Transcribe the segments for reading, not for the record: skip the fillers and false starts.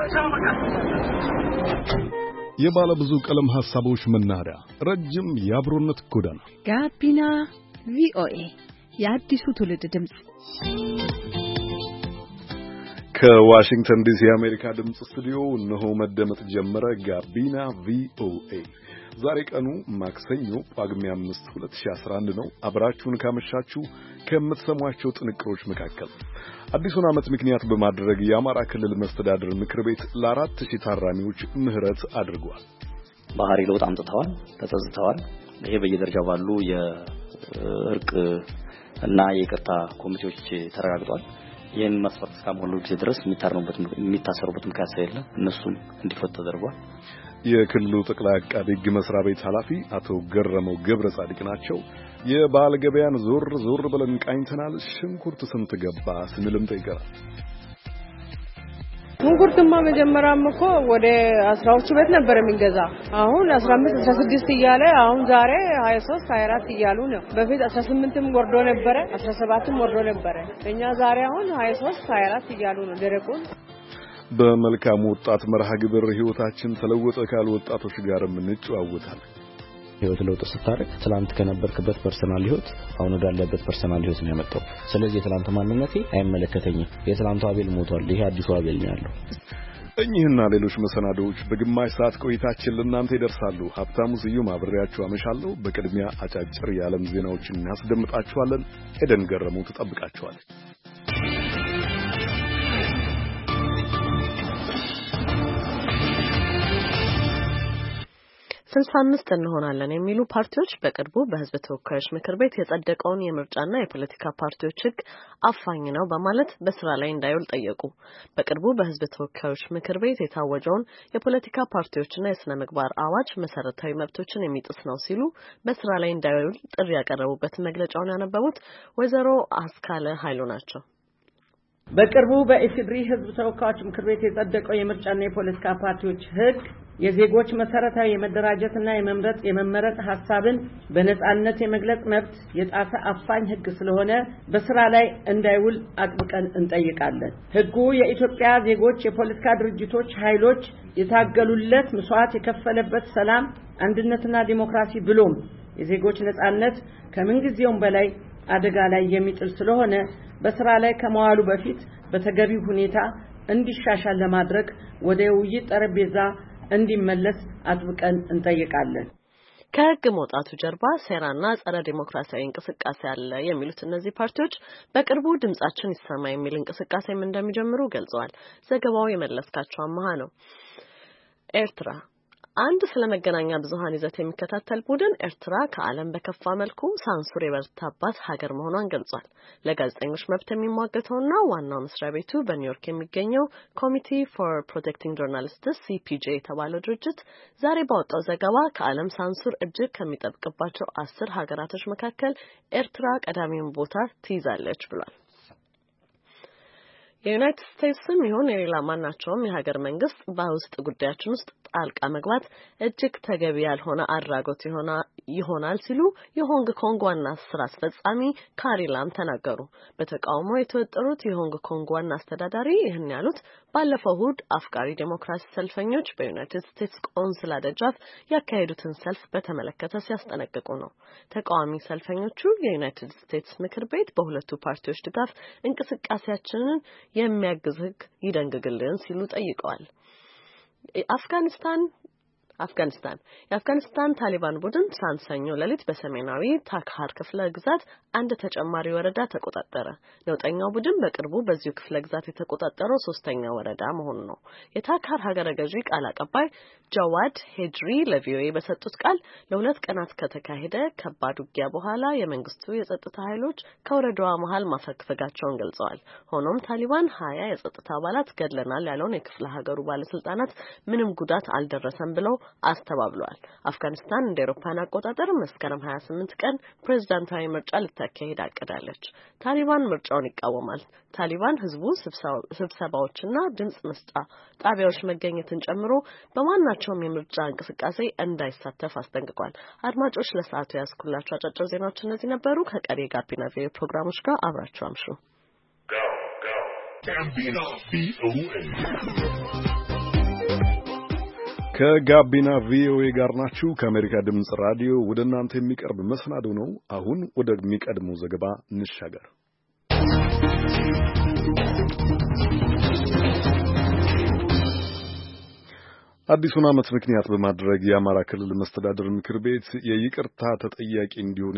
የባለ ብዙ ቀለም ሐሳቦች መናኸሪያ ረጅም የአብሮነት ጎዳና ጋቢና ቪኦኤ የአዲሱ ትውልድ ድምጽ ከዋሽንግተን ዲሲ የአሜሪካ ድምጽ ስቱዲዮ እነሆ መደመጥ ጀመረ። ጋቢና ቪኦኤ ዛሬ ቀኑ ማክሰኞ ጳጉሜ 5 2011 ነው። አብራችሁን ካመሻችሁ ከምትሰሟቸው ጥንቅሮች መካከል አዲሱን ዓመት ምክንያት በማድረግ የአማራ ክልል መስተዳድር ምክር ቤት ለ4000 ታራሚዎች ምህረት አድርጓል። ባህሪ ለውጥ አምጥተዋል፣ ተጸጽተዋል። ይሄ በየደረጃው ባሉ የእርቅ እና የይቅርታ ኮሚቴዎች ተረጋግጧል። ይህን መስፈርት እስካሁን ጊዜ ድረስ የሚታሰሩበት ምክንያት ስለሌለ እነሱም እንዲፈቱ ተደርጓል። የክልሉ ጠቅላይ አቃቤ ሕግ መስሪያ ቤት ኃላፊ አቶ ገረመው ገብረ ጻድቅ ናቸው። የበዓል ገበያን ዞር ብለን ቃኝተናል። ሽንኩርት ስንት ገባ ስንልም ጠይቀናል። ሽንኩርትማ መጀመሪያም እኮ ወደ 12 ብር ነበር የሚገዛ፣ አሁን 15 16 እያለ አሁን ዛሬ 23 24 እያሉ ነው። በፊት 18ም ወርዶ ነበረ፣ 17ም ወርዶ ነበረ። እኛ ዛሬ አሁን 23 24 እያሉ ነው ደረቁን። በመልካም ወጣት መርሃ ግብር ህይወታችን ተለወጠ ካሉ ወጣቶች ጋርም እንጨዋወታለን። ህይወት ለውጥ ስታረግ ትላንት ከነበርክበት ፐርሰናል ህይወት አሁን ወዳለበት ፐርሰናል ህይወት ነው ያመጣው። ስለዚህ የትላንት ማንነቴ አይመለከተኝም። የትላንቱ አቤል ሞቷል፣ ይሄ አዲሱ አቤል ነው ያለው። እኚህና ሌሎች መሰናዶዎች በግማሽ ሰዓት ቆይታችን ለእናንተ ይደርሳሉ። ሀብታሙ ስዩም አብሬያችሁ አመሻለሁ። በቅድሚያ አጫጭር የዓለም ዜናዎችን እናስደምጣችኋለን። ኤደን ገረሙ ትጠብቃችኋለች። 65 እንሆናለን የሚሉ ፓርቲዎች በቅርቡ በህዝብ ተወካዮች ምክር ቤት የጸደቀውን የምርጫና የፖለቲካ ፓርቲዎች ህግ አፋኝ ነው በማለት በስራ ላይ እንዳይውል ጠየቁ። በቅርቡ በህዝብ ተወካዮች ምክር ቤት የታወጀውን የፖለቲካ ፓርቲዎችና የስነ ምግባር አዋጅ መሰረታዊ መብቶችን የሚጥስ ነው ሲሉ በስራ ላይ እንዳይውል ጥሪ ያቀረቡበት መግለጫውን ያነበቡት ወይዘሮ አስካለ ኃይሉ ናቸው። በቅርቡ በኢፌዴሪ ህዝብ ተወካዮች ምክር ቤት የጸደቀው የምርጫና የፖለቲካ ፓርቲዎች ህግ የዜጎች መሰረታዊ የመደራጀትና የመመረጥ ሐሳብን በነጻነት የመግለጽ መብት የጣሰ አፋኝ ህግ ስለሆነ በስራ ላይ እንዳይውል አጥብቀን እንጠይቃለን። ህጉ የኢትዮጵያ ዜጎች፣ የፖለቲካ ድርጅቶች፣ ኃይሎች የታገሉለት መስዋዕት የከፈለበት ሰላም፣ አንድነትና ዲሞክራሲ ብሎም የዜጎች ነጻነት ከምንጊዜውም በላይ አደጋ ላይ የሚጥል ስለሆነ በስራ ላይ ከመዋሉ በፊት በተገቢው ሁኔታ እንዲሻሻል ለማድረግ ወደ ውይይት ጠረጴዛ እንዲመለስ አጥብቀን እንጠይቃለን። ከህግ መውጣቱ ጀርባ ሴራና ጸረ ዲሞክራሲያዊ እንቅስቃሴ አለ የሚሉት እነዚህ ፓርቲዎች በቅርቡ ድምጻችን ይሰማ የሚል እንቅስቃሴም እንደሚጀምሩ ገልጸዋል። ዘገባው የመለስካቸው አማሃ ነው። ኤርትራ አንድ ስለመገናኛ ብዙሃን ይዘት የሚከታተል ቡድን ኤርትራ ከዓለም በከፋ መልኩ ሳንሱር የበረታባት ሀገር መሆኗን ገልጿል። ለጋዜጠኞች መብት የሚሟገተውና ዋናው መስሪያ ቤቱ በኒውዮርክ የሚገኘው ኮሚቲ ፎር ፕሮቴክቲንግ ጆርናሊስትስ CPJ የተባለው ድርጅት ዛሬ ባወጣው ዘገባ ከዓለም ሳንሱር እጅግ ከሚጠብቅባቸው 10 ሀገራቶች መካከል ኤርትራ ቀዳሚውን ቦታ ትይዛለች ብሏል። የዩናይትድ ስቴትስም ይሁን የሌላ ማናቸውም የሀገር መንግስት በውስጥ ጉዳያችን ውስጥ ጣልቃ መግባት እጅግ ተገቢ ያልሆነ አድራጎት ይሆናል ሲሉ የሆንግ ኮንግ ዋና ስራ አስፈጻሚ ካሪ ላም ተናገሩ። በተቃውሞ የተወጠሩት የሆንግ ኮንግ ዋና አስተዳዳሪ ይህን ያሉት ባለፈው እሁድ አፍቃሪ ዲሞክራሲ ሰልፈኞች በዩናይትድ ስቴትስ ቆንስላ ደጃፍ ያካሄዱትን ሰልፍ በተመለከተ ሲያስጠነቅቁ ነው። ተቃዋሚ ሰልፈኞቹ የዩናይትድ ስቴትስ ምክር ቤት በሁለቱ ፓርቲዎች ድጋፍ እንቅስቃሴያችንን የሚያግዝ ህግ ይደንግግልን ሲሉ ጠይቀዋል። የአፍጋኒስታን ታሊባን ቡድን ሳንሰኞ ሌሊት በሰሜናዊ ታክሃር ክፍለ ግዛት አንድ ተጨማሪ ወረዳ ተቆጣጠረ። ነውጠኛው ቡድን በቅርቡ በዚሁ ክፍለ ግዛት የተቆጣጠረው 3ኛ ወረዳ መሆኑ ነው። የታክሃር ሀገረ ገዢ ቃል አቀባይ ጃዋድ ሄድሪ ለቪኦኤ በሰጡት ቃል ለ2 ቀናት ከተካሄደ ከባድ ውጊያ በኋላ የመንግስቱ የጸጥታ ኃይሎች ከወረዳዋ መሃል ማፈግፈጋቸውን ገልጸዋል። ሆኖም ታሊባን 20 የጸጥታ አባላት ገድለናል ያለውን የክፍለ ሀገሩ ባለስልጣናት ምንም ጉዳት አልደረሰም ብለው አስተባብሏል። አፍጋኒስታን እንደ አውሮፓውያን አቆጣጠር መስከረም 28 ቀን ፕሬዝዳንታዊ ምርጫ ልታካሂድ አቅዳለች። ታሊባን ምርጫውን ይቃወማል። ታሊባን ህዝቡ ስብሰባዎችና ድምጽ መስጫ ጣቢያዎች መገኘትን ጨምሮ በማናቸውም የምርጫ እንቅስቃሴ እንዳይሳተፍ አስጠንቅቋል። አድማጮች ለሰዓቱ ያስኩላችሁ አጫጭር ዜናዎች እነዚህ ነበሩ። ከቀሪ ጋቢና ቪኦኤ ፕሮግራሞች ጋር አብራችሁ አምሹ። ከጋቢና ቪኦኤ ጋር ናችሁ። ከአሜሪካ ድምጽ ራዲዮ ወደ እናንተ የሚቀርብ መሰናዶ ነው። አሁን ወደሚቀድመው ዘገባ እንሻገር። አዲሱን ዓመት ምክንያት በማድረግ የአማራ ክልል መስተዳድር ምክር ቤት የይቅርታ ተጠያቂ እንዲሆኑ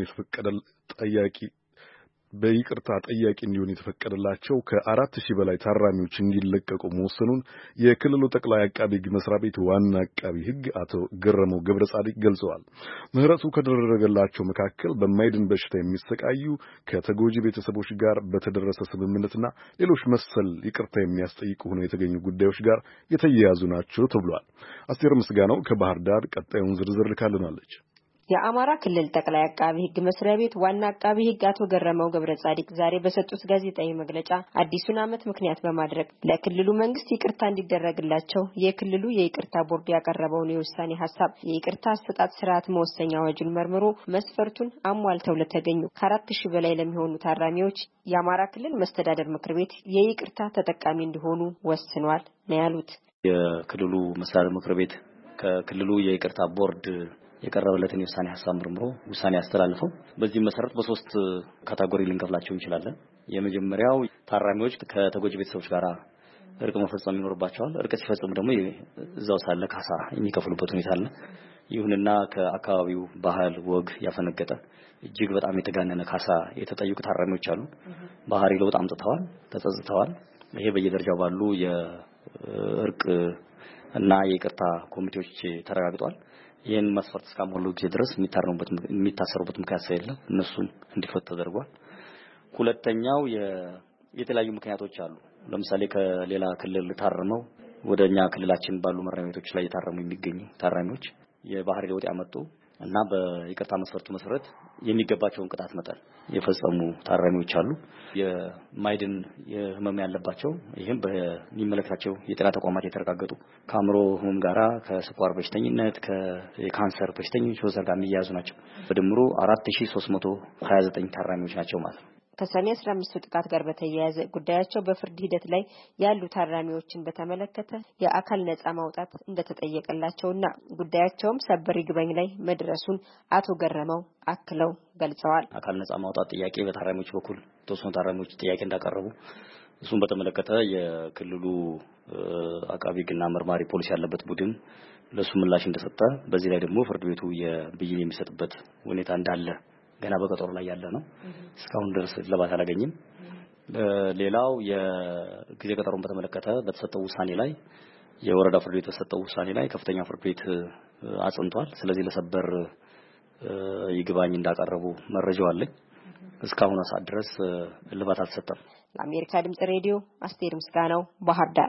በይቅርታ ጠያቂ እንዲሆን የተፈቀደላቸው ከ4000 በላይ ታራሚዎች እንዲለቀቁ መወሰኑን የክልሉ ጠቅላይ አቃቢ ሕግ መስሪያ ቤት ዋና አቃቢ ሕግ አቶ ገረመው ገብረጻዲቅ ገልጸዋል። ምህረቱ ከተደረገላቸው መካከል በማይድን በሽታ የሚሰቃዩ ከተጎጂ ቤተሰቦች ጋር በተደረሰ ስምምነትና ሌሎች መሰል ይቅርታ የሚያስጠይቁ ሆነው የተገኙ ጉዳዮች ጋር የተያያዙ ናቸው ተብሏል። አስቴር ምስጋናው ከባህር ዳር ቀጣዩን ዝርዝር ልካልናለች። የአማራ ክልል ጠቅላይ አቃቢ ሕግ መስሪያ ቤት ዋና አቃቢ ሕግ አቶ ገረመው ገብረጻዲቅ ዛሬ በሰጡት ጋዜጣዊ መግለጫ አዲሱን ዓመት ምክንያት በማድረግ ለክልሉ መንግስት ይቅርታ እንዲደረግላቸው የክልሉ የይቅርታ ቦርድ ያቀረበውን የውሳኔ ሐሳብ የይቅርታ አሰጣጥ ስርዓት መወሰኛ አዋጅን መርምሮ መስፈርቱን አሟልተው ለተገኙ ከ4000 በላይ ለሚሆኑ ታራሚዎች የአማራ ክልል መስተዳደር ምክር ቤት የይቅርታ ተጠቃሚ እንዲሆኑ ወስኗል ነው ያሉት። የክልሉ መስተዳደር ምክር ቤት ከክልሉ የይቅርታ ቦርድ የቀረበለትን የውሳኔ ሐሳብ መርምሮ ውሳኔ ያስተላልፈው በዚህ መሰረት በሶስት ካቴጎሪ ልንከፍላቸው እንችላለን። የመጀመሪያው ታራሚዎች ከተጎጂ ቤተሰቦች ጋር እርቅ መፈጸም ይኖርባቸዋል። እርቅ ሲፈጽሙ ደግሞ እዛው ሳለ ካሳ የሚከፍሉበት ሁኔታ አለ። ይሁንና ከአካባቢው ባህል ወግ ያፈነገጠ እጅግ በጣም የተጋነነ ካሳ የተጠየቁ ታራሚዎች አሉ። ባህሪ ለውጥ አምጥተዋል፣ ተጸጽተዋል። ይሄ በየደረጃው ባሉ የእርቅ እና የይቅርታ ኮሚቴዎች ተረጋግጧል። ይህን መስፈርት እስካሞሉ ጊዜ ድረስ የሚታሰሩበት ምክንያት ስለሌለ እነሱም እንዲፈቱ ተደርጓል። ሁለተኛው የተለያዩ ምክንያቶች አሉ። ለምሳሌ ከሌላ ክልል ታርመው ወደኛ ክልላችን ባሉ ማረሚያ ቤቶች ላይ የታረሙ የሚገኙ ታራሚዎች የባህሪ ለውጥ ያመጡ እና በይቅርታ መስፈርቱ መሰረት የሚገባቸውን ቅጣት መጠን የፈጸሙ ታራሚዎች አሉ። የማይድን የህመም ያለባቸው ይሄም በሚመለከታቸው የጤና ተቋማት የተረጋገጡ ከአእምሮ ህመም ጋራ ከስኳር በሽተኝነት ከካንሰር በሽተኞች ወዘተ ጋር የሚያያዙ ናቸው። በድምሩ 4329 ታራሚዎች ናቸው ማለት ነው። ከሰኔ 15 ጥቃት ጋር በተያያዘ ጉዳያቸው በፍርድ ሂደት ላይ ያሉ ታራሚዎችን በተመለከተ የአካል ነጻ ማውጣት እንደተጠየቀላቸውና ጉዳያቸውም ሰበር ይግባኝ ላይ መድረሱን አቶ ገረመው አክለው ገልጸዋል። አካል ነጻ ማውጣት ጥያቄ በታራሚዎች በኩል ተወሰኑ ታራሚዎች ጥያቄ እንዳቀረቡ እሱን በተመለከተ የክልሉ አቃቢ ሕግና መርማሪ ፖሊስ ያለበት ቡድን ለሱ ምላሽ እንደሰጠ በዚህ ላይ ደግሞ ፍርድ ቤቱ የብይን የሚሰጥበት ሁኔታ እንዳለ ገና በቀጠሮ ላይ ያለ ነው። እስካሁን ድረስ ለባት አላገኝም። ሌላው የጊዜ ቀጠሮን በተመለከተ በተሰጠው ውሳኔ ላይ የወረዳ ፍርድ ቤት በተሰጠው ውሳኔ ላይ ከፍተኛ ፍርድ ቤት አጽንቷል። ስለዚህ ለሰበር ይግባኝ እንዳቀረቡ መረጃው አለኝ። እስካሁን ሰዓት ድረስ ልባት አልተሰጠም። ለአሜሪካ ድምጽ ሬዲዮ አስቴር ምስጋናው ባህር ዳር።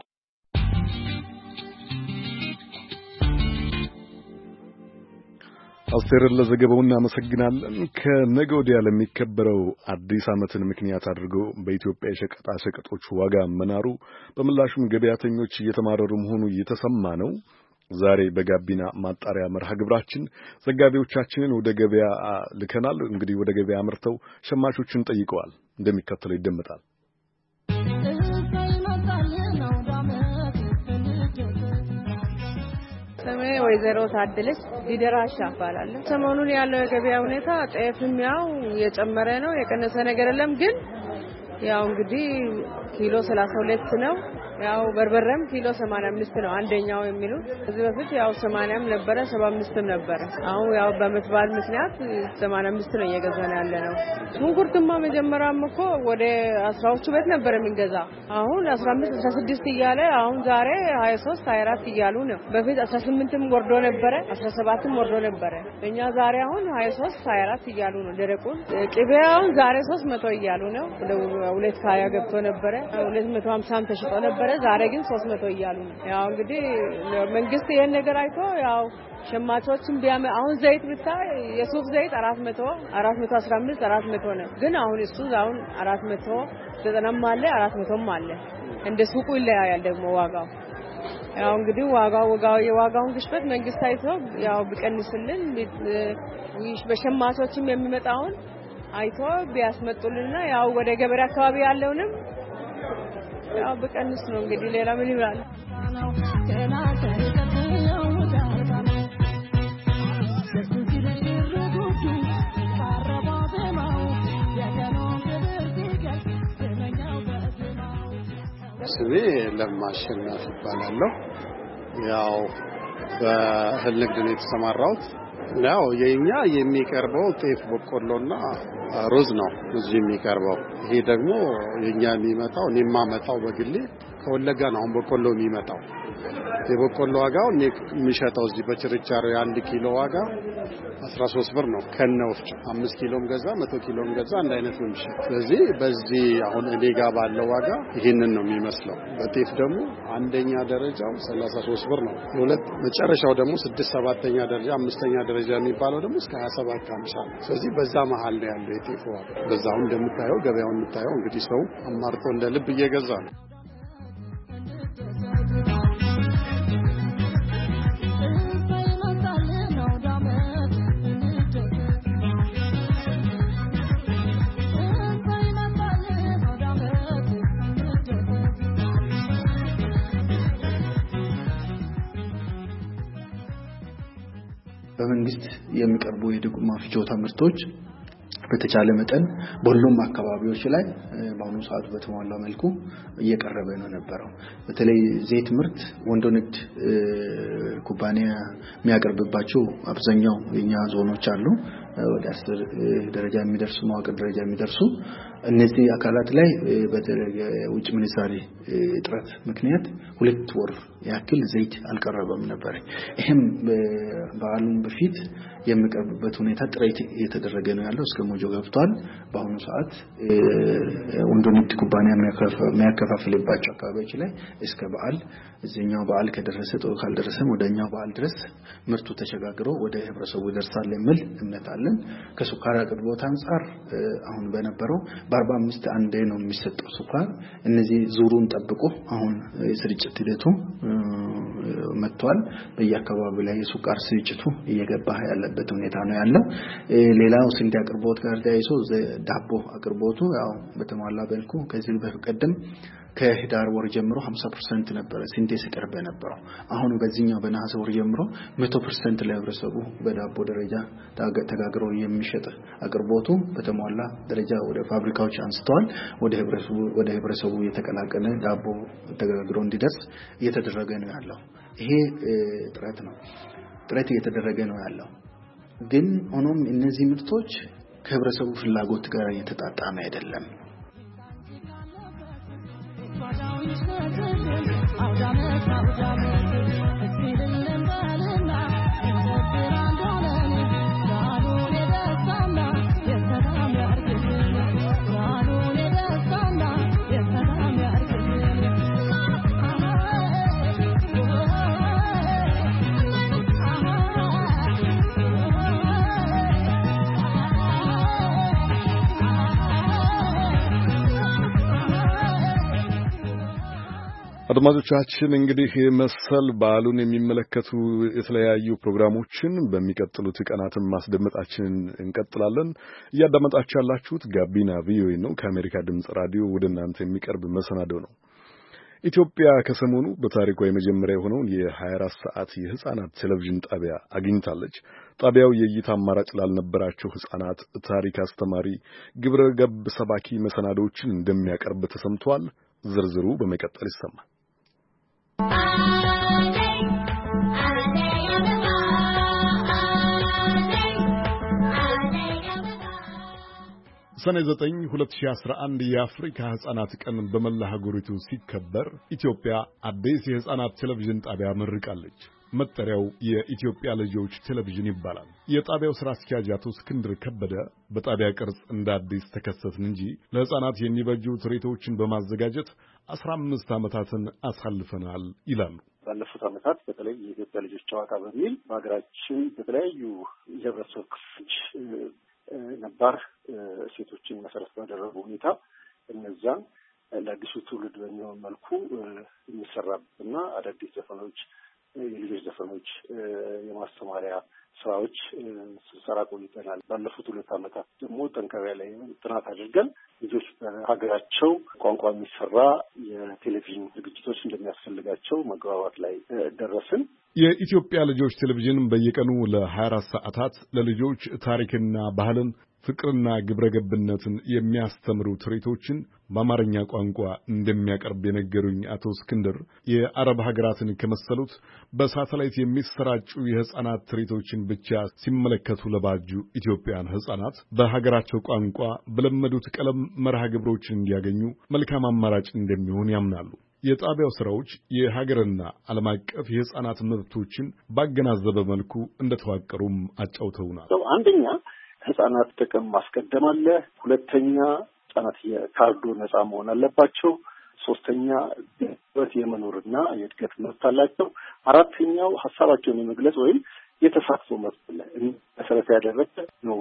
አስቴርን ለዘገባው እናመሰግናለን። ከነገ ወዲያ ለሚከበረው አዲስ ዓመትን ምክንያት አድርጎ በኢትዮጵያ የሸቀጣ ሸቀጦች ዋጋ መናሩ በምላሹም ገበያተኞች እየተማረሩ መሆኑ እየተሰማ ነው። ዛሬ በጋቢና ማጣሪያ መርሃ ግብራችን ዘጋቢዎቻችንን ወደ ገበያ ልከናል። እንግዲህ ወደ ገበያ አምርተው ሸማቾችን ጠይቀዋል። እንደሚከተለው ይደመጣል። ስሜ ወይዘሮ ታደለች ዲደራሻ እባላለሁ። ሰሞኑን ያለው የገበያ ሁኔታ ጤፍም ያው የጨመረ ነው፣ የቀነሰ ነገር የለም። ግን ያው እንግዲህ ኪሎ 32 ነው። ያው በርበሬም ኪሎ 85 ነው አንደኛው የሚሉት። ከዚህ በፊት ያው 80ም ነበረ 75ም ነበረ። አሁን ያው በዓመት በዓል ምክንያት 85 ነው እየገዛን ያለ ነው። ሽንኩርትማ መጀመሪያም እኮ ወደ 10ዎቹ ቤት ነበር የሚገዛ። አሁን 15 16 እያለ አሁን ዛሬ 23 24 እያሉ ነው። በፊት 18ም ወርዶ ነበረ 17ም ወርዶ ነበረ። እኛ ዛሬ አሁን 23 24 እያሉ ነው። ደረቁን ቅቤውን ዛሬ 300 እያሉ ነው። 220 ገብቶ ነበረ 250 ተሽጦ ነበር። ዛሬ ግን 300 እያሉ ነው። ያው እንግዲህ መንግስት ይሄን ነገር አይቶ ያው ሸማቾችን አሁን ዘይት ብታይ የሱፍ ዘይት 400 415 400 ነው። ግን አሁን እሱ አሁን 490ም አለ 400ም አለ። እንደ ሱቁ ይለያያል ደግሞ ዋጋው። ያው እንግዲህ የዋጋውን ግሽበት መንግስት አይቶ ያው ቢቀንስልን በሸማቾችም የሚመጣውን አይቶ ቢያስመጡልና ያው ወደ ገበሬ አካባቢ ያለውንም ያው በቀንስ ነው እንግዲህ ሌላ ምን ይላል? ስሜ ለማሸናፍ ይባላለሁ። ያው በእህል ንግድ ነው የተሰማራሁት። ያው የኛ የሚቀርበው ጤፍ በቆሎና ሩዝ ነው እዚህ የሚቀርበው። ይሄ ደግሞ የኛ የሚመጣው እኔ የማመጣው በግሌ ከወለጋ ነው። አሁን በቆሎ የሚመጣው የበቆሎ ዋጋው እኔ የሚሸጠው እዚህ በችርቻሮ የ1 ኪሎ ዋጋ 13 ብር ነው። ከነውፍጭ 5 ኪሎም ገዛ 100 ኪሎም ገዛ አንድ አይነት ነው የሚሸጥ። ስለዚህ በዚህ አሁን እኔ ጋር ባለው ዋጋ ይሄንን ነው የሚመስለው። በጤፍ ደግሞ አንደኛ ደረጃው 33 ብር ነው። መጨረሻው ደግሞ 6/7ኛ ደረጃ 5ኛ ደረጃ የሚባለው ደግሞ እስከ 27.50 ነው። ስለዚህ በዛ መሃል ነው ያለው የጤፍ ዋጋ። በዛው እንደምታየው ገበያውን የምታየው እንግዲህ ሰው አማርጦ እንደ ልብ እየገዛ ነው። በመንግስት የሚቀርቡ የድጎማ ፍጆታ ምርቶች በተቻለ መጠን በሁሉም አካባቢዎች ላይ በአሁኑ ሰዓት በተሟላ መልኩ እየቀረበ ነው ነበረው። በተለይ ዘይት ምርት ወንዶ ንግድ ኩባንያ የሚያቀርብባቸው አብዛኛው የኛ ዞኖች አሉ። ወደ 10 ደረጃ የሚደርሱ መዋቅር ደረጃ የሚደርሱ እነዚህ አካላት ላይ በተለየ ውጭ ምንዛሪ እጥረት ምክንያት 2 ወር ያክል ዘይት አልቀረበም ነበር። ይሄም በዓሉን በፊት የሚቀርብበት ሁኔታ ጥረት እየተደረገ ነው ያለው። እስከ ሞጆ ገብቷል። በአሁኑ ሰዓት ወንዶ ንግድ ኩባንያ የሚያከፋፍልባቸው አካባቢዎች ላይ እስከ በዓል እዚህኛው በዓል ከደረሰ ጥሩ ካልደረሰም ወደኛው በዓል ድረስ ምርቱ ተሸጋግሮ ወደ ህብረተሰቡ ይደርሳል የሚል እምነት አለን። ከሱካር አቅርቦት አንፃር አሁን በነበረው በ45 አንዴ ነው የሚሰጠው ሱካር። እነዚህ ዙሩን ጠብቆ አሁን የስርጭት ሂደቱ መጥቷል። በየአካባቢው ላይ የሱካር ስርጭቱ እየገባ ያለበት ሁኔታ ነው ያለው። ሌላው ስንዴ አቅርቦት ጋር ተያይዞ ዳቦ አቅርቦቱ ያው በተሟላ መልኩ ከዚህ በቀደም ከህዳር ወር ጀምሮ 50% ነበር ስንዴ ሲቀርብ የነበረው። አሁን በዚህኛው በነሐሴ ወር ጀምሮ 100% ለህብረተሰቡ በዳቦ ደረጃ ተጋግሮ የሚሸጥ አቅርቦቱ በተሟላ ደረጃ ወደ ፋብሪካዎች አንስተዋል። ወደ ህብረተሰቡ የተቀላቀለ ዳቦ ተጋግሮ እንዲደርስ እየተደረገ ነው ያለው። ይሄ ጥረት እየተደረገ ነው ያለው። ግን ሆኖም እነዚህ ምርቶች ከህብረተሰቡ ፍላጎት ጋር እየተጣጣመ አይደለም። አድማጮቻችን እንግዲህ መሰል በዓሉን የሚመለከቱ የተለያዩ ፕሮግራሞችን በሚቀጥሉት ቀናት ማስደመጣችንን እንቀጥላለን። እያዳመጣችሁ ያላችሁት ጋቢና ቪኦኤ ነው። ከአሜሪካ ድምጽ ራዲዮ ወደ እናንተ የሚቀርብ መሰናዶ ነው። ኢትዮጵያ ከሰሞኑ በታሪኳ የመጀመሪያ የሆነውን የ24 ሰዓት የህፃናት ቴሌቪዥን ጣቢያ አግኝታለች። ጣቢያው የእይታ አማራጭ ላልነበራቸው ህፃናት ታሪክ አስተማሪ፣ ግብረ ገብ ሰባኪ መሰናዶዎችን እንደሚያቀርብ ተሰምቷል። ዝርዝሩ በመቀጠል ይሰማል። ሰኔ 9 2011 የአፍሪካ ህፃናት ቀን በመላ ሀገሪቱ ሲከበር ኢትዮጵያ አዲስ የህፃናት ቴሌቪዥን ጣቢያ መርቃለች። መጠሪያው የኢትዮጵያ ልጆች ቴሌቪዥን ይባላል። የጣቢያው ስራ አስኪያጅ አቶ እስክንድር ከበደ በጣቢያ ቅርጽ እንደ አዲስ ተከሰትን እንጂ ለህፃናት የሚበጁ ትርኢቶችን በማዘጋጀት 15 ዓመታትን አሳልፈናል ይላሉ። ባለፉት ዓመታት በተለይ የኢትዮጵያ ልጆች ጨዋታ በሚል በሀገራችን በተለያዩ የህብረተሰብ ክፍሎች ነባር ሴቶችን መሰረት ባደረጉ ሁኔታ እነዛን ለአዲሱ ትውልድ በሚሆን መልኩ የሚሰራበትና አዳዲስ ዘፈኖች፣ የልጆች ዘፈኖች፣ የማስተማሪያ ስራዎች ስንሰራ ቆይተናል። ባለፉት 2 ዓመታት ደግሞ ጠንከር ያለ ጥናት አድርገን ልጆች በሀገራቸው ቋንቋ የሚሰራ የቴሌቪዥን ዝግጅቶች እንደሚያስፈልጋቸው መግባባት ላይ ደረስን። የኢትዮጵያ ልጆች ቴሌቪዥን በየቀኑ ለ24 ሰዓታት ለልጆች ታሪክና ባህልን፣ ፍቅርና ግብረገብነትን የሚያስተምሩ ትርኢቶችን በአማርኛ ቋንቋ እንደሚያቀርብ የነገሩኝ አቶ እስክንድር የአረብ ሀገራትን ከመሰሉት በሳተላይት የሚሰራጩ የሕፃናት ትርኢቶችን ብቻ ሲመለከቱ ለባጁ ኢትዮጵያውያን ሕፃናት በሀገራቸው ቋንቋ በለመዱት ቀለም መርሃ ግብሮችን እንዲያገኙ መልካም አማራጭ እንደሚሆን ያምናሉ። የጣቢያው ስራዎች የሀገርና ዓለም አቀፍ የሕፃናት መብቶችን ባገናዘበ መልኩ እንደተዋቀሩም አጫውተውናል። አንደኛ ሕፃናት ጥቅም ማስቀደም አለ። ሁለተኛ ሕፃናት የካርዱ ነፃ መሆን አለባቸው። ሶስተኛ በህይወት የመኖርና የእድገት መብት አላቸው። አራተኛው ሀሳባቸውን የመግለጽ ወይም የተሳትፎ መብት ላይ መሰረት ያደረገ ነው።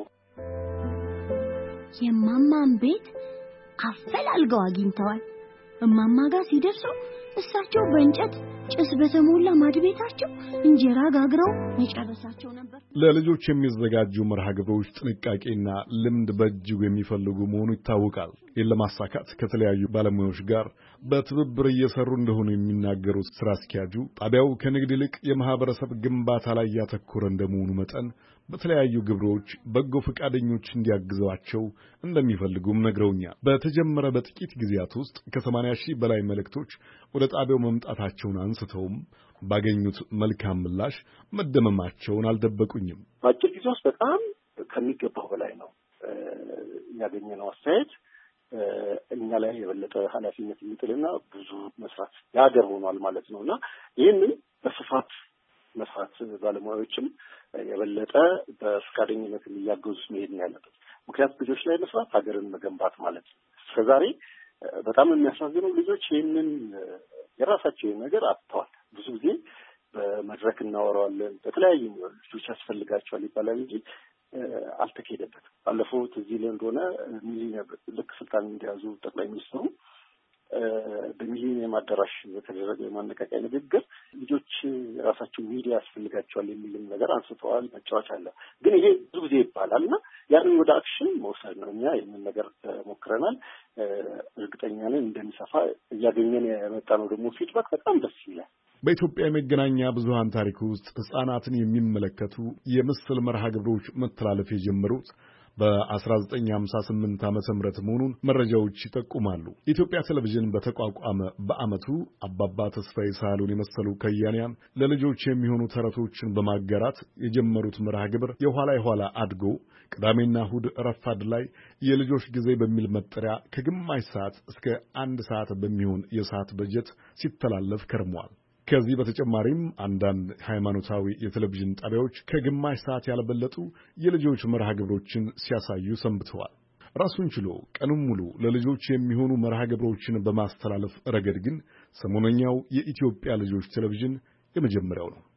የማማን ቤት አፈላልገው አግኝተዋል። እማማ ጋር ሲደርሱ እሳቸው በእንጨት ጭስ በተሞላ ማድቤታቸው እንጀራ ጋግረው መጨረሳቸው ነበር። ለልጆች የሚዘጋጁ መርሃ ግብሮች ጥንቃቄና ልምድ በእጅጉ የሚፈልጉ መሆኑ ይታወቃል። ይህን ለማሳካት ከተለያዩ ባለሙያዎች ጋር በትብብር እየሰሩ እንደሆኑ የሚናገሩት ስራ አስኪያጁ ጣቢያው ከንግድ ይልቅ የማህበረሰብ ግንባታ ላይ ያተኮረ እንደመሆኑ መጠን በተለያዩ ግብሮች በጎ ፈቃደኞች እንዲያግዟቸው እንደሚፈልጉም ነግረውኛል። በተጀመረ በጥቂት ጊዜያት ውስጥ ከ80 ሺህ በላይ መልእክቶች ወደ ጣቢያው መምጣታቸውን አንስተውም ባገኙት መልካም ምላሽ መደመማቸውን አልደበቁኝም። በአጭር ጊዜ ውስጥ በጣም ከሚገባው በላይ ነው ያገኘነው አስተያየት። እኛ ላይ የበለጠ ኃላፊነት የሚጥልና ብዙ መስራት ያገር ሆኗል ማለት ነውና ይህንን በስፋት መስራት ባለሙያዎችም የበለጠ በፍቃደኝነት እያገዙ መሄድ ነው ያለበት። ምክንያቱም ልጆች ላይ መስራት ሀገርን መገንባት ማለት ነው። እስከዛሬ በጣም የሚያሳዝነው ልጆች ይህንን የራሳቸውን ነገር አጥተዋል። ብዙ ጊዜ በመድረክ እናወራዋለን፣ በተለያዩ ልጆች ያስፈልጋቸዋል ይባላል እንጂ አልተካሄደበትም። ባለፈው ትዝ ይልህ እንደሆነ ሚሊኒየም ልክ ስልጣን እንዲያዙ ጠቅላይ ሚኒስትሩ በሚሊኒየም አዳራሽ በተደረገ የማነቃቂያ ንግግር ልጆች የራሳቸው ሚዲያ ያስፈልጋቸዋል የሚልም ነገር አንስተዋል። መጫወቻ አለ። ግን ይሄ ብዙ ጊዜ ይባላል እና ያንን ወደ አክሽን መውሰድ ነው። እኛ ይህንን ነገር ሞክረናል። እርግጠኛ ነን እንደሚሰፋ እያገኘን የመጣ ነው። ደግሞ ፊድባክ በጣም ደስ ይላል። በኢትዮጵያ የመገናኛ ብዙሃን ታሪክ ውስጥ ሕፃናትን የሚመለከቱ የምስል መርሃ ግብሮች መተላለፍ የጀመሩት በ1958 ዓመተ ምህረት መሆኑን መረጃዎች ይጠቁማሉ። ኢትዮጵያ ቴሌቪዥን በተቋቋመ በዓመቱ አባባ ተስፋዬ ሳህሉን የመሰሉ ከያንያን ለልጆች የሚሆኑ ተረቶችን በማጋራት የጀመሩት መርሃ ግብር የኋላ አድጎ ቅዳሜና እሁድ ረፋድ ላይ የልጆች ጊዜ በሚል መጠሪያ ከግማሽ ሰዓት እስከ 1 ሰዓት በሚሆን የሰዓት በጀት ሲተላለፍ ከርሟል። ከዚህ በተጨማሪም አንዳንድ ሃይማኖታዊ የቴሌቪዥን ጣቢያዎች ከግማሽ ሰዓት ያልበለጡ የልጆች መርሃ ግብሮችን ሲያሳዩ ሰንብተዋል። ራሱን ችሎ ቀኑን ሙሉ ለልጆች የሚሆኑ መርሃ ግብሮችን በማስተላለፍ ረገድ ግን ሰሞነኛው የኢትዮጵያ ልጆች ቴሌቪዥን የመጀመሪያው ነው።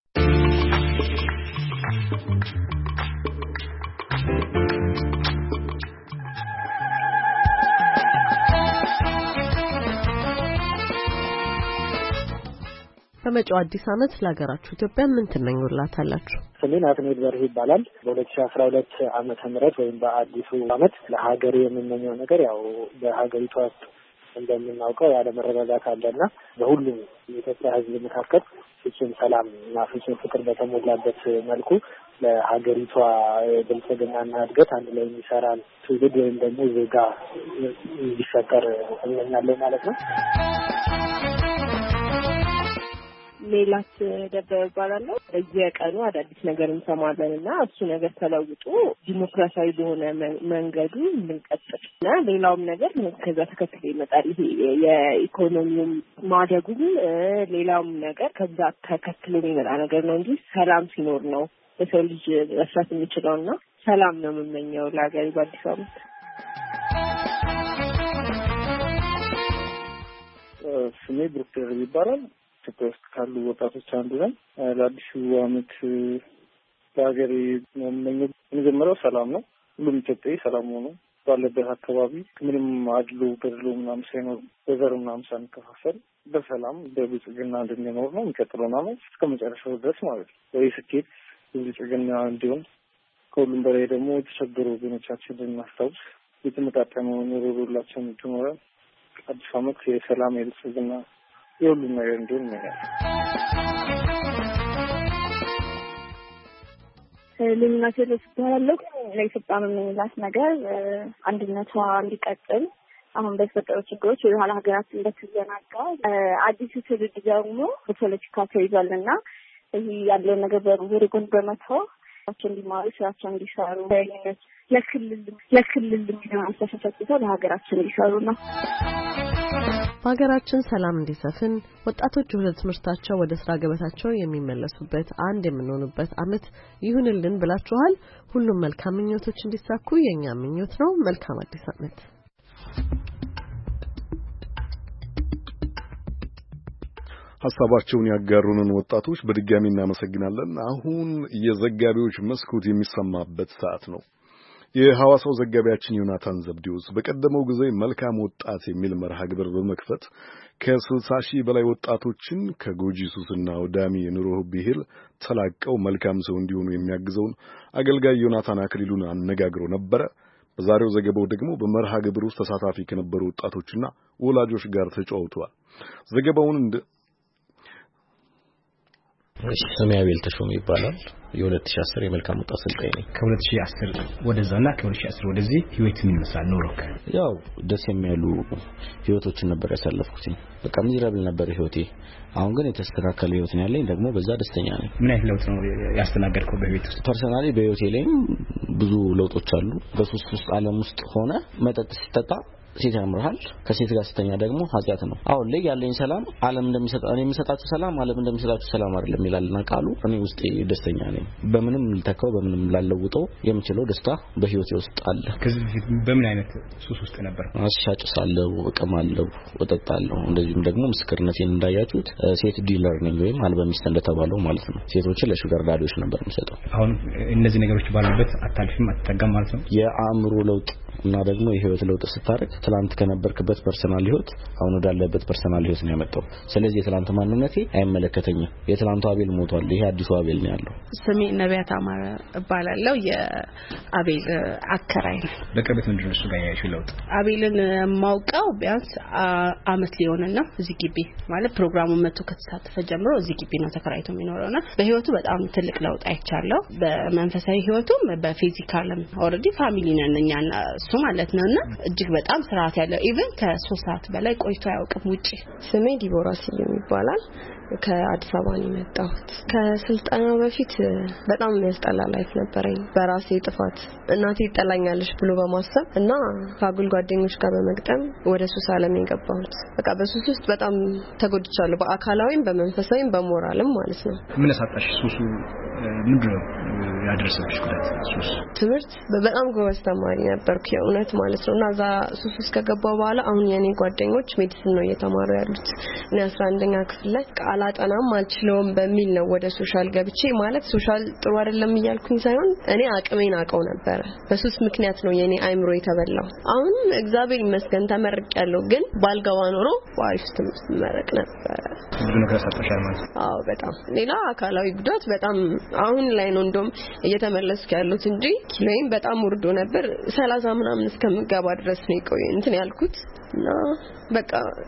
በመጪው አዲስ ዓመት ለሀገራችሁ ኢትዮጵያ ምን ትመኙላታላችሁ? ስሜን አትኔል በርሄ ይባላል። በ2012 ዓመተ ምህረት ወይም በአዲሱ ዓመት ለሀገር የምመኘው ነገር ያው በሀገሪቷ ውስጥ እንደምናውቀው ያለመረጋጋት አለና በሁሉም የኢትዮጵያ ሕዝብ መካከል ፍጹም ሰላም እና ፍጹም ፍቅር በተሞላበት መልኩ ለሀገሪቷ ብልጽግናና እድገት አንድ ላይ የሚሰራ ትውልድ ወይም ደግሞ ዜጋ እንዲፈጠር እመኛለሁ ማለት ነው። ሜላት ደበበ እባላለሁ። በየቀኑ አዳዲስ ነገር እንሰማለን እና እሱ ነገር ተለውጦ ዲሞክራሲያዊ በሆነ መንገዱ እንድንቀጥልና ሌላውም ነገር ከዛ ተከትሎ ይመጣል። ይሄ የኢኮኖሚውም ማደጉም ሌላውም ነገር ከዛ ተከትሎ የሚመጣ ነገር ነው እንጂ ሰላም ሲኖር ነው የሰው ልጅ መስራት የሚችለውና ሰላም ነው የምመኘው ለሀገሬ በአዲስ ዓመት። ስሜ ብሩክ ይባላል። ኢትዮጵያ ውስጥ ካሉ ወጣቶች አንዱ ነኝ። ለአዲሱ ዓመት ለሀገሬ የምመኘው የመጀመሪያው ሰላም ነው። ሁሉም ኢትዮጵያዊ ሰላም ሆኖ ባለበት አካባቢ ምንም አድሎ ገድሎ ምናምን ሳይኖር በዘር ምናምን ሳንከፋፈል በሰላም በብልጽግና እንድንኖር ነው የሚቀጥለውን ዓመት እስከ መጨረሻው ድረስ ማለት ነው። ወይ ስኬት ብልጽግና እንዲሆን ከሁሉም በላይ ደግሞ የተቸገሩ ወገኖቻችንን እናስታውስ። የተመጣጠነ ኑሮ ሁላችንም እንድንኖር አዲስ ዓመት የሰላም የብልጽግና የሁሉም ነገር እንዲሆን ነው። ልዩነት ይባላል። ለኢትዮጵያ የምንላት ነገር አንድነቷ እንዲቀጥል አሁን በተፈጠሩ ችግሮች የኋላ ሀገራት እንደተዘናጋ አዲሱ ትውልድ ደግሞ በፖለቲካ ተይዟልና ይሄ ያለው ነገር በሩር ጎን በመተው ስራቸው እንዲማሩ ስራቸው እንዲሰሩ ለክልል የሚሆን አስተሳሰብ ለሀገራችን እንዲሰሩ ነው። በሀገራችን ሰላም እንዲሰፍን ወጣቶች ወደ ትምህርታቸው ወደ ስራ ገበታቸው የሚመለሱበት አንድ የምንሆንበት አመት ይሁንልን ብላችኋል። ሁሉም መልካም ምኞቶች እንዲሳኩ የኛ ምኞት ነው። መልካም አዲስ አመት። ሐሳባቸውን ያጋሩንን ወጣቶች በድጋሚ እናመሰግናለን። አሁን የዘጋቢዎች መስኮት የሚሰማበት ሰዓት ነው። የሐዋሳው ዘጋቢያችን ዮናታን ዘብዲዮስ በቀደመው ጊዜ መልካም ወጣት የሚል መርሃ ግብር በመክፈት ከ60,000 በላይ ወጣቶችን ከጎጂ ሱስና ወዳሚ የኑሮ ብሂል ተላቀው መልካም ሰው እንዲሆኑ የሚያግዘውን አገልጋይ ዮናታን አክሊሉን አነጋግሮ ነበረ። በዛሬው ዘገባው ደግሞ በመርሃ ግብር ውስጥ ተሳታፊ ከነበሩ ወጣቶችና ወላጆች ጋር ተጫውተዋል። ዘገባውን ስሜ አቤል ተሾመ ይባላል። የ2010 የመልካም ወጣት አሰልጣኝ ነኝ። ከ2010 ወደዛና ከ2010 ወደዚህ ህይወት ምን ይመስላል ኖሮክ? ያው ደስ የሚያሉ ህይወቶችን ነበር ያሳለፍኩት። በቃ ሚራብል ነበር ህይወቴ። አሁን ግን የተስተካከለ ህይወት ነው ያለኝ፣ ደግሞ በዛ ደስተኛ ነኝ። ምን አይነት ለውጥ ነው ያስተናገድከው በህይወት ውስጥ? ፐርሰናሊ በህይወቴ ላይ ብዙ ለውጦች አሉ። በሱስ ውስጥ ዓለም ውስጥ ሆነ መጠጥ ሲጠጣ ሴት ያምራል፣ ከሴት ጋር ስተኛ ደግሞ ኃጢያት ነው። አሁን ላይ ያለኝ ሰላም ዓለም እንደሚሰጣ እኔ የምሰጣችሁ ሰላም ዓለም እንደሚሰጣችሁ ሰላም አይደለም ይላልና ቃሉ። እኔ ውስጤ ደስተኛ ነኝ። በምንም ልተካው በምንም ላልለውጠው የምችለው ደስታ በህይወቴ ውስጥ አለ። ከዚህ በምን አይነት ሱስ ውስጥ ነበር? አሻጭሳለሁ፣ እቀማለሁ፣ እጠጣለሁ። እንደዚሁም ደግሞ ምስክርነቴን እንዳያችሁት ሴት ዲለር ነኝ ወይም አልበሚስት እንደተባለው ማለት ነው። ሴቶችን ለሹገር ዳዲዎች ነበር የምሰጠው። አሁን እነዚህ ነገሮች ባሉበት አታልፍም አትጠጋም ማለት ነው። የአእምሮ ለውጥ እና ደግሞ የህይወት ለውጥ ስታረግ ትላንት ከነበርክበት ፐርሰናል ህይወት አሁን ወዳለበት ፐርሰናል ህይወት ነው ያመጣው። ስለዚህ የትላንት ማንነቴ አይመለከተኝም። የትላንቱ አቤል ሞቷል፣ ይሄ አዲሱ አቤል ነው ያለው። ስሜ ነቢያት አማረ እባላለሁ። የአቤል አከራይ ነኝ። በቅርበት ምንድነው እሱ ጋር ያያችሁ ለውጥ? አቤልን ማውቀው ቢያንስ አመት ሊሆንና እዚህ ግቢ ማለት ፕሮግራሙን መጥቶ ከተሳተፈ ጀምሮ እዚህ ግቢ ነው ተከራይቶ የሚኖረውና በህይወቱ በጣም ትልቅ ለውጥ አይቻለሁ። በመንፈሳዊ ህይወቱም በፊዚካልም ኦሬዲ ፋሚሊ ነን እኛና እሱ ማለት ነውና እጅግ በጣም ስርዓት ያለው ኢቭን ከ3 ሰዓት በላይ ቆይቶ ያውቅም ውጪ። ስሜ ዲቦራ ሲል ይባላል። ከአዲስ አበባ ነው የመጣሁት። ከስልጣናው በፊት በጣም የሚያስጠላ ላይፍ ነበረኝ። በራሴ ጥፋት እናቴ ይጠላኛለሽ ብሎ በማሰብ እና ከአጉል ጓደኞች ጋር በመግጠም ወደ ሱስ ዓለም የገባሁት። በቃ በሱስ ውስጥ በጣም ተጎድቻለሁ፣ በአካላዊም በመንፈሳዊም በሞራልም ማለት ነው። ምን አሳጣሽ ሱሱ? ምንድነው ያደረሰብሽ ጉዳት? ሱስ ትምህርት በጣም ጎበዝ ተማሪ ነበርኩ የእውነት ማለት ነውና እዛ ሱስ ውስጥ ከገባሁ በኋላ አሁን የኔ ጓደኞች ሜዲሲን ነው እየተማሩ ያሉት። እኔ 11ኛ ክፍል ላይ አላጠናም አልችለውም በሚል ነው ወደ ሶሻል ገብቼ ማለት ሶሻል ጥሩ አይደለም እያልኩኝ ሳይሆን እኔ አቅሜን አውቀው ነበር። በሱስ ምክንያት ነው የኔ አይምሮ የተበላው። አሁን እግዚአብሔር ይመስገን ተመርቄያለሁ፣ ግን ባልገባ ኖሮ ዋይስ ትምህርት መረቅ ነበር። ብዙ ነገር አሳጣሻል ማለት? አዎ በጣም ሌላ አካላዊ ጉዳት በጣም አሁን ላይ ነው እንደውም እየተመለስኩ ያሉት እንጂ ኪሎዬም በጣም ወርዶ ነበር። 30 ምናምን እስከምገባ ድረስ ነው ቆይ እንትን ያልኩት እና በቃ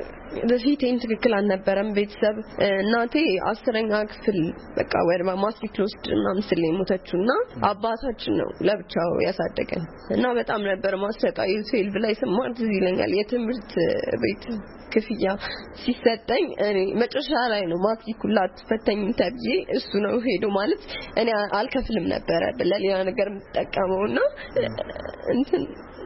በፊቴም ትክክል አልነበረም። ቤተሰብ እናቴ 10ኛ ክፍል በቃ ወደ ማትሪክ ልወስድ ምናምን ስለኝ ሞተችውና አባታችን ነው ለብቻው ያሳደገን እና በጣም ነበር ማሰቃዩ። 12 ላይ ስማር ትዝ ይለኛል የትምህርት ቤት ክፍያ ሲሰጠኝ እኔ መጨረሻ ላይ ነው ማትሪኩላ ተፈተኝ ተብዬ እሱ ነው ሄዶ ማለት እኔ አልከፍልም ነበር ለሌላ ነገር የምጠቀመውና እንትን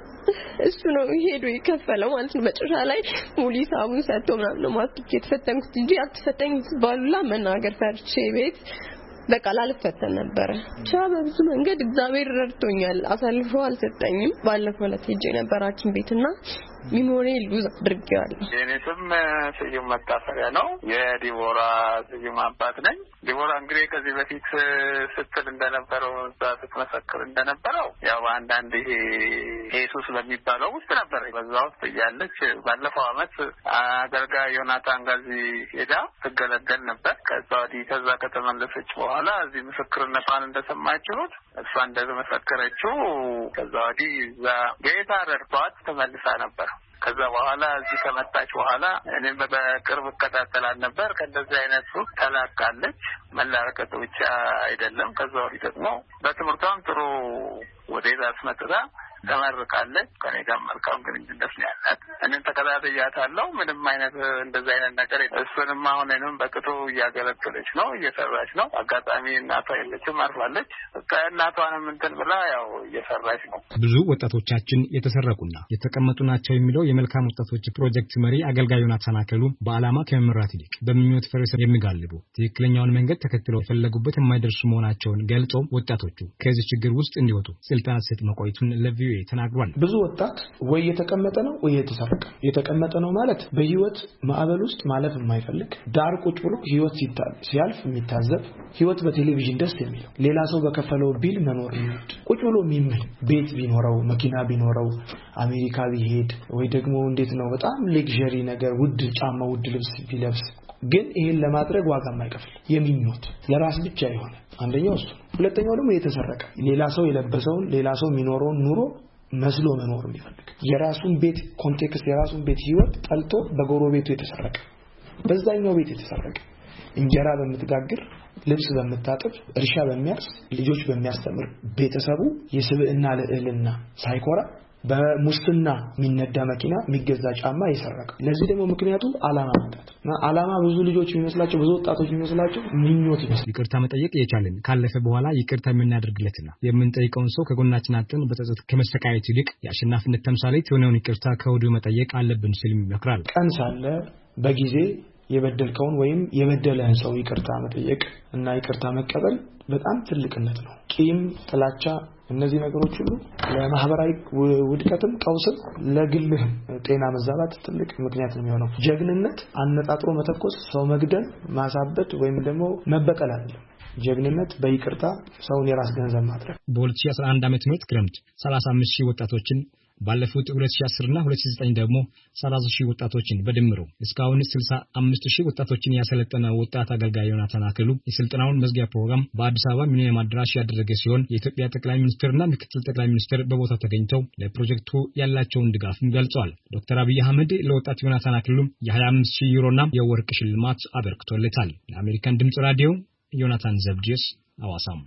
እሱ ነው ሄዶ ይከፈለው ማለት ነው። መጨረሻ ላይ ፖሊስ አሁን ሰጥቶ ምናምን ነው ማትሪክ የተፈተንኩት እንጂ አልተፈተኝ ባሉላ መናገር ፈርቼ ቤት በቃ ላልፈተን ነበር። ብቻ በብዙ መንገድ እግዚአብሔር ረድቶኛል። አሳልፎ አልሰጠኝም። ባለፈው ዕለት ሄጄ ነበር ሐኪም ቤትና ሚሞሪ ሉዝ አድርጌዋለሁ። የኔም ስዩም መታሰሪያ ነው። የዲቦራ ስዩም አባት ነኝ። ዲቦራ እንግዲህ ከዚህ በፊት ስትል እንደነበረው ስትመሰክር እንደነበረው ያው አንዳንድ ይሄ ኢየሱስ በሚባለው ውስጥ ነበር። በዛ ውስጥ ያለች ባለፈው አመት አገልጋይ ዮናታን ጋዚ ሄዳ ትገለገል ነበር። ከዛ ከተመለሰች በኋላ እዚህ ምስክርነቷን እንደሰማችሁት እሷ እንደመሰከረችው ከዛ ወዲህ እዛ ጌታ ረድቷት ተመልሳ ነበር። ከዛ በኋላ እዚህ ከመጣች በኋላ እኔም በቅርብ እከታተላት ነበር። ከእንደዚህ አይነት ሱስ ተላቃለች። መላቀቅ ብቻ አይደለም፣ ከዛ ወዲህ ደግሞ በትምህርቷም ጥሩ ውጤት አስመጥታ ተመርቃለች። ከኔ ጋር መልካም ግንኙነት ነው ያላት። እኔም ተከታተያታለሁ። ምንም አይነት እንደዚህ አይነት ነገር እሱንም አሁን እኔም በቅጡ እያገለገለች ነው፣ እየሰራች ነው። አጋጣሚ እናቷ የለችም፣ አርፋለች። ከእናቷንም እንትን ብላ ያው እየሰራች ነው። ብዙ ወጣቶቻችን የተሰረቁና የተቀመጡ ናቸው የሚለው የመልካም ወጣቶች ፕሮጀክት መሪ አገልጋይ ዮናታን አከሉ በዓላማ ከመምራት ይልቅ በምኞት ፈረስ የሚጋልቡ ትክክለኛውን መንገድ ተከትለው የፈለጉበት የማይደርሱ መሆናቸውን ገልጾ ወጣቶቹ ከዚህ ችግር ውስጥ እንዲወጡ ስልጠና ሲሰጥ መቆየቱን ለቪኦኤ ተናግሯል። ብዙ ወጣት ወይ የተቀመጠ ነው ወይ የተሰረቀ። የተቀመጠ ነው ማለት በህይወት ማዕበል ውስጥ ማለፍ የማይፈልግ ዳር ቁጭ ብሎ ህይወት ሲያልፍ የሚታዘብ ህይወት በቴሌቪዥን ደስ የሚለው ሌላ ሰው በከፈለው ቢል መኖር ይወድ ቁጭ ብሎ የሚመኝ ቤት ቢኖረው መኪና ቢኖረው አሜሪካ ቢሄድ ወይ ደግሞ እንዴት ነው በጣም ሌክዠሪ ነገር ውድ ጫማ ውድ ልብስ ቢለብስ ግን ይሄን ለማድረግ ዋጋ የማይከፍል የሚሞት ለራስ ብቻ ይሆነ አንደኛው እሱ። ሁለተኛው ደግሞ የተሰረቀ ሌላ ሰው የለበሰውን ሌላ ሰው የሚኖረውን ኑሮ መስሎ መኖር የሚፈልግ የራሱን ቤት ኮንቴክስት የራሱን ቤት ህይወት ጠልቶ በጎረቤቱ የተሰረቀ በዛኛው ቤት የተሰረቀ እንጀራ በምትጋግር ልብስ በመታጠብ እርሻ በሚያርስ ልጆች በሚያስተምር ቤተሰቡ የስብዕና ልዕልና ሳይኮራ በሙስና የሚነዳ መኪና የሚገዛ ጫማ ይሰረቃል። ለዚህ ደግሞ ምክንያቱ ዓላማ ማጣትና ዓላማ ብዙ ልጆች የሚመስላቸው ብዙ ወጣቶች የሚመስላቸው ምኞት ይመስላል። ይቅርታ መጠየቅ የቻለን ካለፈ በኋላ ይቅርታ የምናደርግለትና የምንጠይቀውን ሰው ከጎናችን አጥተን በጸጸት ከመሰቃየት ይልቅ የአሸናፊነት ተምሳሌት የሆነውን ይቅርታ ከወዲሁ መጠየቅ አለብን ሲል ይመክራል። ቀን ሳለ በጊዜ የበደልከውን ወይም የበደለህን ሰው ይቅርታ መጠየቅ እና ይቅርታ መቀበል በጣም ትልቅነት ነው። ቂም፣ ጥላቻ እነዚህ ነገሮች ሁሉ ለማህበራዊ ውድቀትም ቀውስም ለግልህ ጤና መዛባት ትልቅ ምክንያት ነው የሚሆነው። ጀግንነት አነጣጥሮ መተኮስ፣ ሰው መግደል፣ ማሳበድ ወይም ደግሞ መበቀል አይደለም። ጀግንነት በይቅርታ ሰውን የራስ ገንዘብ ማድረግ። በ2011 ዓመተ ምህረት ክረምት 35000 ወጣቶችን ባለፉት 2010 እና 2009 ደግሞ 30000 ወጣቶችን በድምሩ እስካሁን 65000 ወጣቶችን ያሰለጠነ ወጣት አገልጋይ ዮናታን አከሉ የስልጠናውን መዝጊያ ፕሮግራም በአዲስ አበባ ሚሊኒየም አዳራሽ ያደረገ ሲሆን የኢትዮጵያ ጠቅላይ ሚኒስትርና ምክትል ጠቅላይ ሚኒስትር በቦታው ተገኝተው ለፕሮጀክቱ ያላቸውን ድጋፍም ገልጸዋል። ዶክተር አብይ አህመድ ለወጣት ዮናታን አከሉ የ25000 ዩሮና የወርቅ ሽልማት አበርክቶለታል። ለአሜሪካን ድምጽ ራዲዮ ዮናታን ዘብዲዮስ አዋሳም።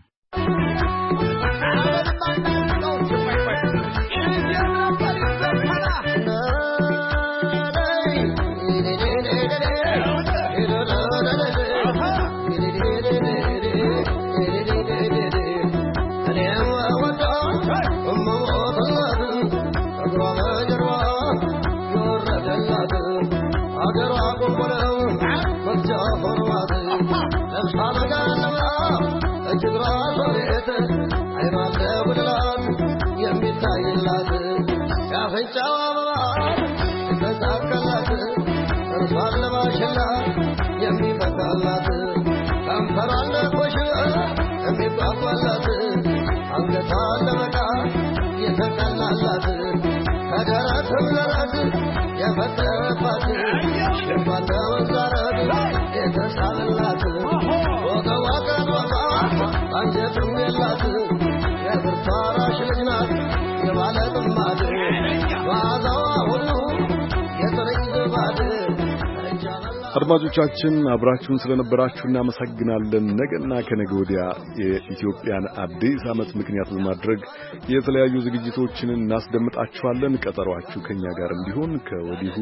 አድማጮቻችን አብራችሁን ስለነበራችሁ እናመሰግናለን። ነገና ከነገ ወዲያ የኢትዮጵያን አዲስ ዓመት ምክንያት በማድረግ የተለያዩ ዝግጅቶችን እናስደምጣችኋለን። ቀጠሯችሁ ከኛ ጋር እንዲሆን ከወዲሁ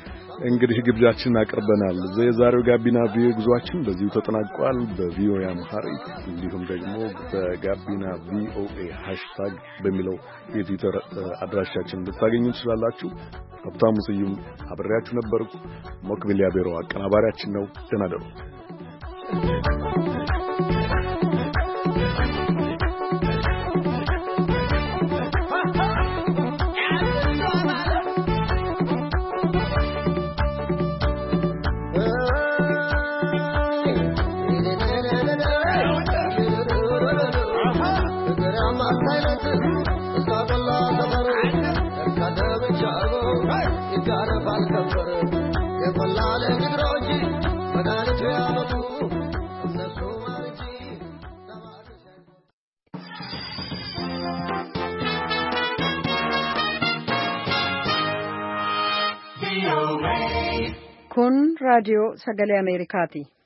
እንግዲህ ግብዣችን አቅርበናል። የዛሬው ጋቢና ቪኦኤ ጉዟችን በዚሁ ተጠናቋል። በቪኦኤ አምሃሪክ እንዲሁም ደግሞ በጋቢና ቪኦኤ ሃሽታግ በሚለው የትዊተር አድራሻችን ልታገኙ ትችላላችሁ። ሀብታሙ ስዩም አብሬያችሁ ነበርኩ። ሞክቢል ያቤሮ አቀናባሪያችን ነው። ደህና ደሩ። Got a Kun raadiyoo sagalee Ameerikaati.